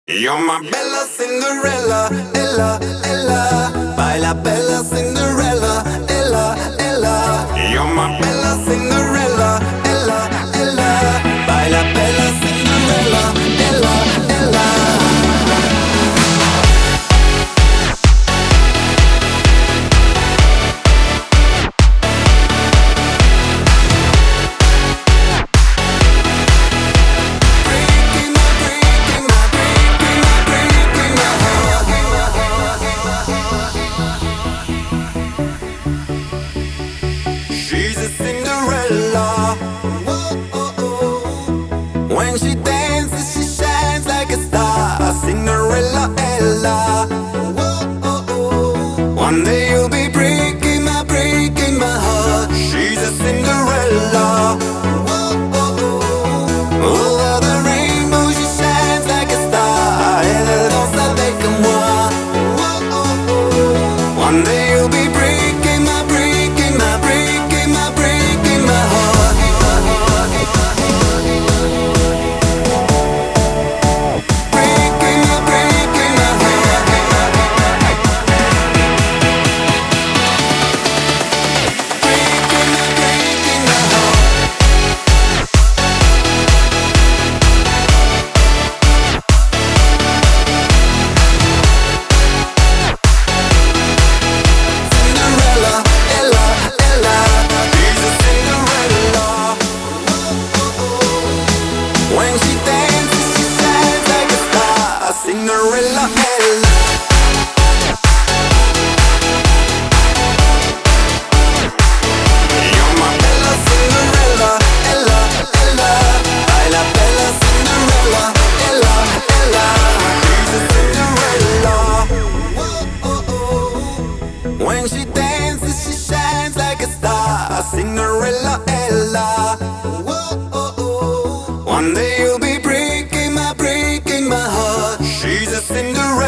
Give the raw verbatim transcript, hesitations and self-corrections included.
You're my bella Cinderella, Ella, Ella. Baila bella Cinderella, Ella, Ella. You're my bella Cinderella, Ella, Ella. Baila bella Cinderella, Ella, Ella. She's a Cinderella. When she dances, she shines like a star. Cinderella, Ella. One day you'll be breaking my, breaking my heart. She's a Cinderella. Over the rainbow, she shines like a star. Elle danse avec moi. One day you'll be breaking my, breaking my, breaking my, breaking my heart. Breaking my, breaking my heart. Breaking my, breaking my heart. Cinderella, Ella, Ella. She's a Cinderella. When she dances, she shines like a star. Cinderella, Ella. You're my bella Cinderella, Ella, Ella. Baila bella Cinderella, Ella, Ella. She's a Cinderella. When she dances, she shines like a star. Cinderella, Ella. One day you'll be breaking my, breaking my heart. She's a Cinderella.